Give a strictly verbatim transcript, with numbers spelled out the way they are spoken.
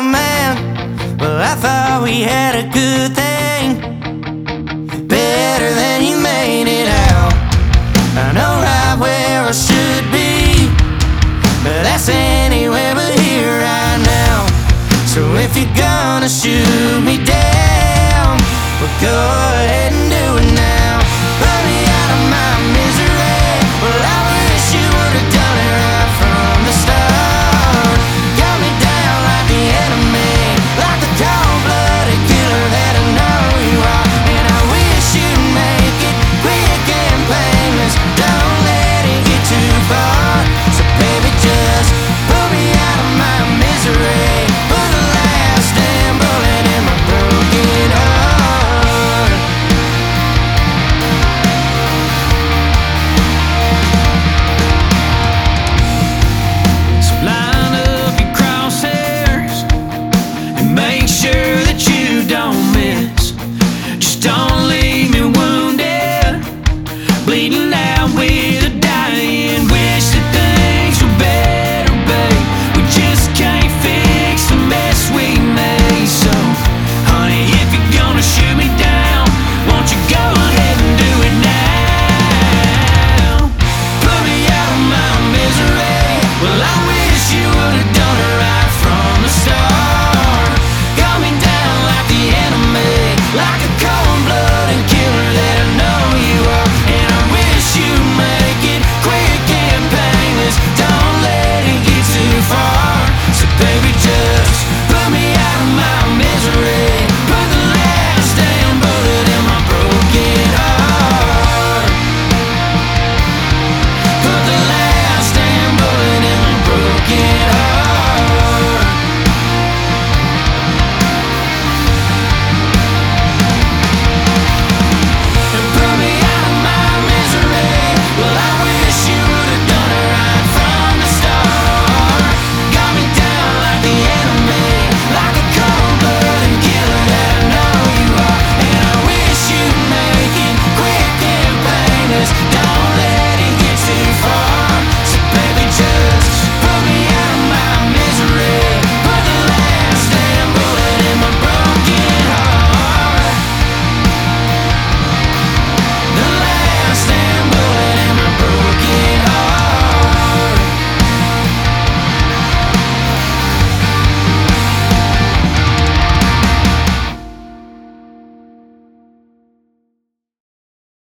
man, well, I thought we had a good thing, better than you made it out. I know right where I should be, but that's anywhere but here right now. So if you're gonna shoot me down, well, go ahead and do